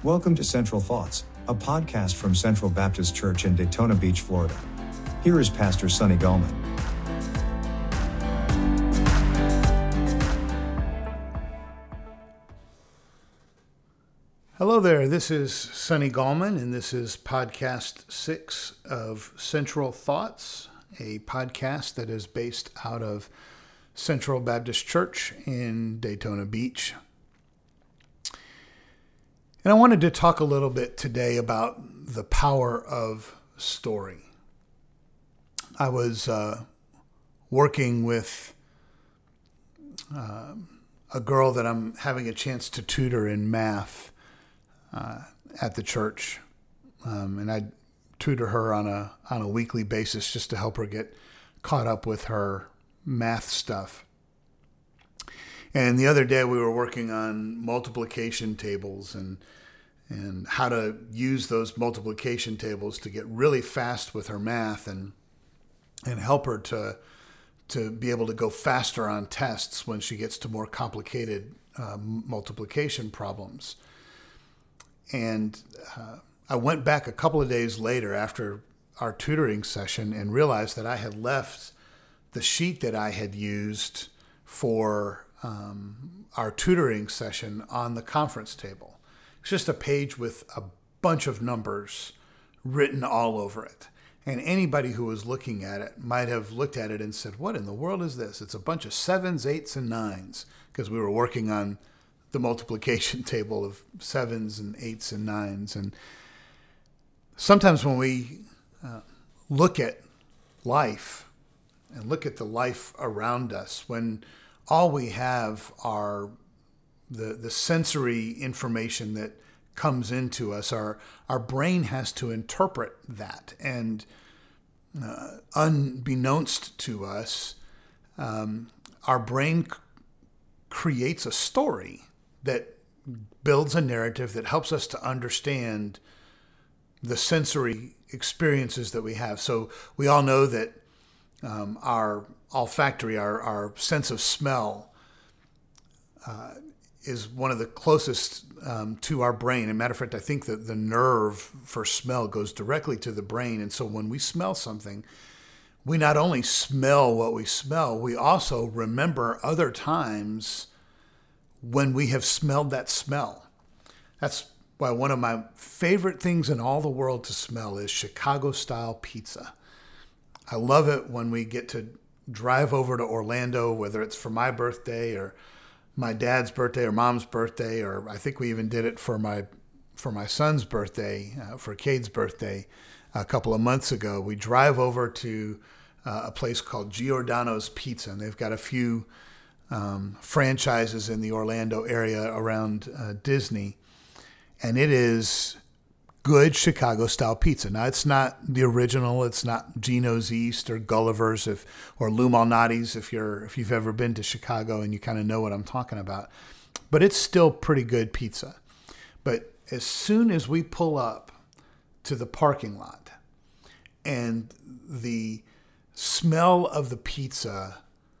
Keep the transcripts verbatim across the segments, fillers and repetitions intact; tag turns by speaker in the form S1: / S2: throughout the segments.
S1: Welcome to Central Thoughts, a podcast from Central Baptist Church in Daytona Beach, Florida. Here is Pastor Sonny Gallman.
S2: Hello there, this is Sonny Gallman, and this is podcast six of Central Thoughts, a podcast that is based out of Central Baptist Church in Daytona Beach. And I wanted to talk a little bit today about the power of story. I was uh, working with uh, a girl that I'm having a chance to tutor in math uh, at the church, um, and I tutor her on a on a weekly basis just to help her get caught up with her math stuff. And the other day we were working on multiplication tables and and how to use those multiplication tables to get really fast with her math and and help her to to be able to go faster on tests when she gets to more complicated uh, multiplication problems. And uh, I went back a couple of days later after our tutoring session and realized that I had left the sheet that I had used for um, our tutoring session on the conference table. It's just a page with a bunch of numbers written all over it. And anybody who was looking at it might have looked at it and said, what in the world is this? It's a bunch of sevens, eights, and nines, because we were working on the multiplication table of sevens and eights and nines. And sometimes when we uh, look at life and look at the life around us, when all we have are the, the sensory information that comes into us, our, our brain has to interpret that. And uh, unbeknownst to us, um, our brain c- creates a story that builds a narrative that helps us to understand the sensory experiences that we have. So we all know that um, our olfactory, our, our sense of smell, uh, is one of the closest um, to our brain. As a matter of fact, I think that the nerve for smell goes directly to the brain. And so when we smell something, we not only smell what we smell, we also remember other times when we have smelled that smell. That's why one of my favorite things in all the world to smell is Chicago-style pizza. I love it when we get to drive over to Orlando, whether it's for my birthday or my dad's birthday or mom's birthday, or I think we even did it for my for my son's birthday, uh, for Cade's birthday a couple of months ago. We drive over to uh, a place called Giordano's Pizza, and they've got a few um, franchises in the Orlando area around uh, Disney, and it is good Chicago-style pizza. Now, it's not the original. It's not Gino's East or Gulliver's if, or Lou Malnati's if you're if you've ever been to Chicago and you kind of know what I'm talking about. But it's still pretty good pizza. But as soon as we pull up to the parking lot and the smell of the pizza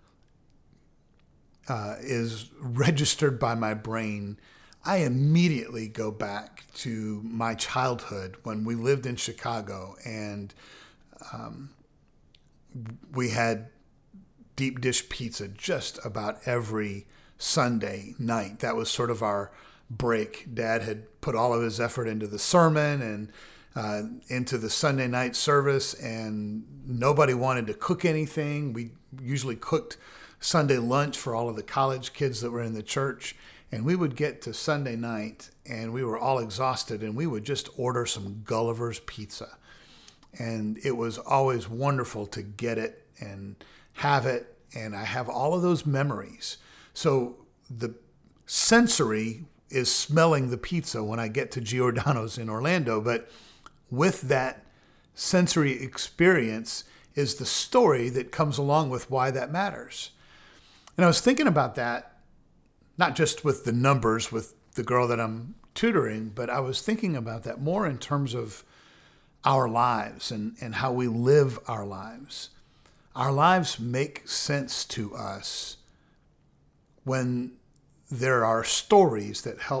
S2: uh, is registered by my brain, I immediately go back to my childhood when we lived in Chicago and um, we had deep dish pizza just about every Sunday night. That was sort of our break. Dad had put all of his effort into the sermon and uh, into the Sunday night service, and nobody wanted to cook anything. We usually cooked Sunday lunch for all of the college kids that were in the church. And we would get to Sunday night and we were all exhausted and we would just order some Gulliver's pizza. And it was always wonderful to get it and have it. And I have all of those memories. So the sensory is smelling the pizza when I get to Giordano's in Orlando. But with that sensory experience is the story that comes along with why that matters. And I was thinking about that, not just with the numbers with the girl that I'm tutoring, but I was thinking about that more in terms of our lives and, and how we live our lives. Our lives make sense to us when there are stories that help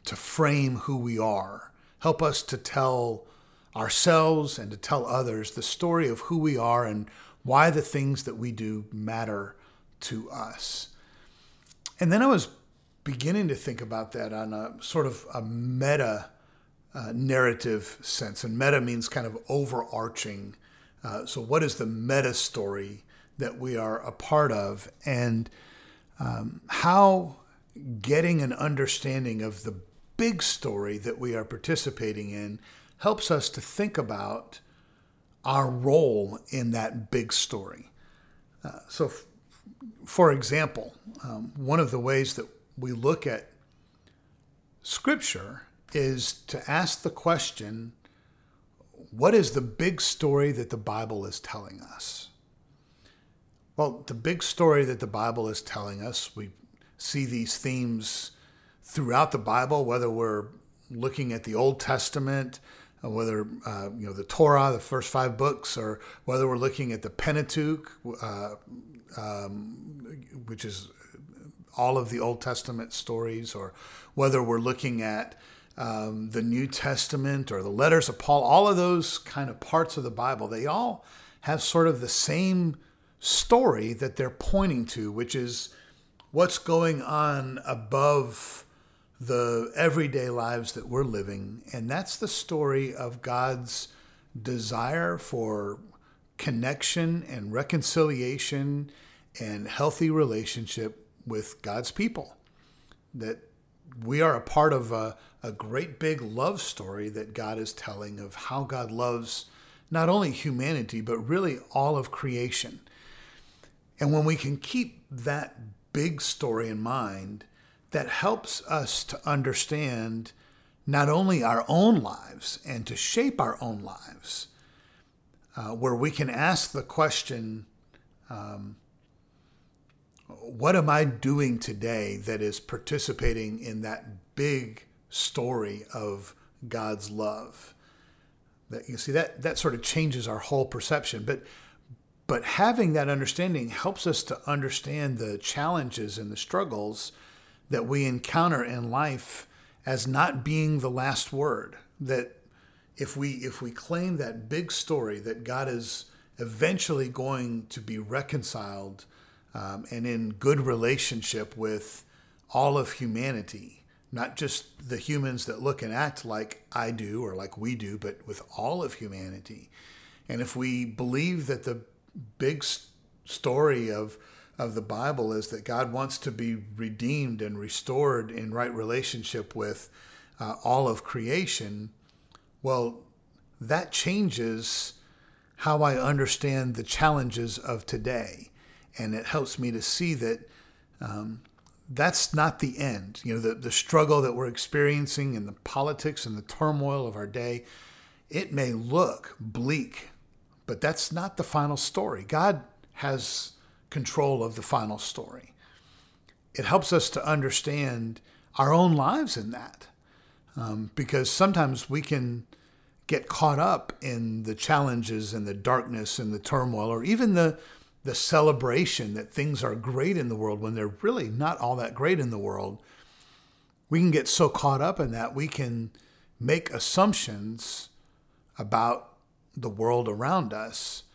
S2: to frame who we are, help us to tell ourselves and to tell others the story of who we are and why the things that we do matter to us. And then I was beginning to think about that on a sort of a meta uh, narrative sense. And meta means kind of overarching. Uh, so what is the meta story that we are a part of? And um, how getting an understanding of the big story that we are participating in helps us to think about our role in that big story. Uh, so, f- for example, um, one of the ways that we look at Scripture is to ask the question, what is the big story that the Bible is telling us? Well, the big story that the Bible is telling us, we see these themes throughout the Bible, whether we're looking at the Old Testament, whether uh, you know the Torah, the first five books, or whether we're looking at the Pentateuch, uh, um, which is all of the Old Testament stories, or whether we're looking at um, the New Testament or the letters of Paul, all of those kind of parts of the Bible, they all have sort of the same story that they're pointing to, which is what's going on above the everyday lives that we're living. And that's the story of God's desire for connection and reconciliation and healthy relationship with God's people. That we are a part of a, a great big love story that God is telling of how God loves not only humanity, but really all of creation. And when we can keep that big story in mind, that helps us to understand not only our own lives and to shape our own lives, uh, where we can ask the question, um, what am I doing today that is participating in that big story of God's love? That you see, that that sort of changes our whole perception. But but having that understanding helps us to understand the challenges and the struggles that we encounter in life as not being the last word. That if we if we claim that big story that God is eventually going to be reconciled um, and in good relationship with all of humanity, not just the humans that look and act like I do or like we do, but with all of humanity. And if we believe that the big story of of the Bible is that God wants to be redeemed and restored in right relationship with uh, all of creation, well, that changes how I understand the challenges of today. And it helps me to see that um, that's not the end. You know, the, the struggle that we're experiencing in the politics and the turmoil of our day, it may look bleak, but that's not the final story. God has control of the final story. It helps us to understand our own lives in that, um, because sometimes we can get caught up in the challenges and the darkness and the turmoil, or even the the celebration that things are great in the world when they're really not all that great in the world. We can get so caught up in that we can make assumptions about the world around us.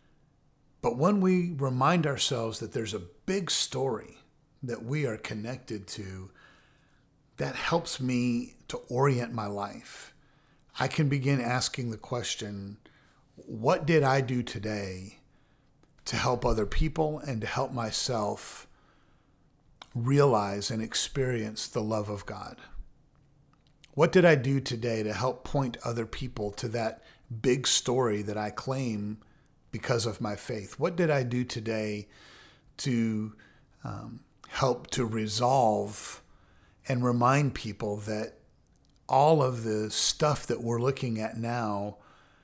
S2: But when we remind ourselves that there's a big story that we are connected to, that helps me to orient my life. I can begin asking the question, what did I do today to help other people and to help myself realize and experience the love of God? What did I do today to help point other people to that big story that I claim because of my faith? What did I do today to um, help to resolve and remind people that all of the stuff that we're looking at now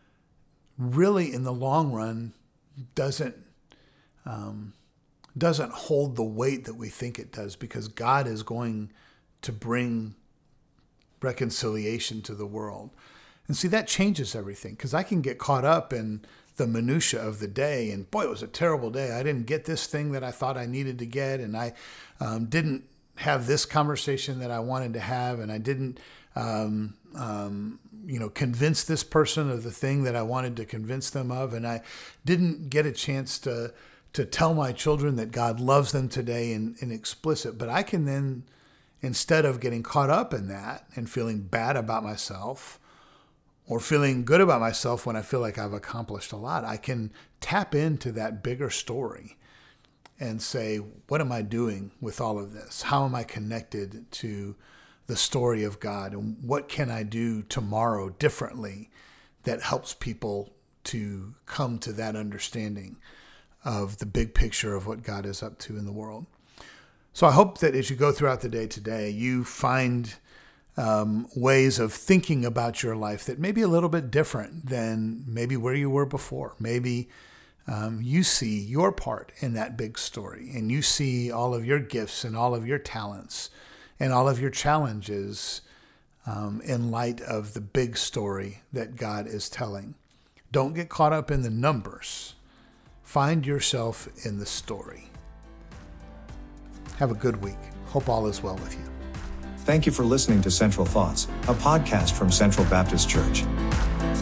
S2: really in the long run doesn't um, doesn't hold the weight that we think it does, because God is going to bring reconciliation to the world. And see, that changes everything, because I can get caught up in the minutia of the day, and boy, it was a terrible day. I didn't get this thing that I thought I needed to get, and I um, didn't have this conversation that I wanted to have, and I didn't, um, um, you know, convince this person of the thing that I wanted to convince them of, and I didn't get a chance to to tell my children that God loves them today in, in explicit. But I can then, instead of getting caught up in that and feeling bad about myself, or feeling good about myself when I feel like I've accomplished a lot, I can tap into that bigger story and say, what am I doing with all of this? How am I connected to the story of God? And what can I do tomorrow differently that helps people to come to that understanding of the big picture of what God is up to in the world? So I hope that as you go throughout the day today, you find um, ways of thinking about your life that may be a little bit different than maybe where you were before. Maybe um, you see your part in that big story, and you see all of your gifts and all of your talents and all of your challenges um, in light of the big story that God is telling. Don't get caught up in the numbers. Find yourself in the story. Have a good week. Hope all is well with you.
S1: Thank you for listening to Central Thoughts, a podcast from Central Baptist Church.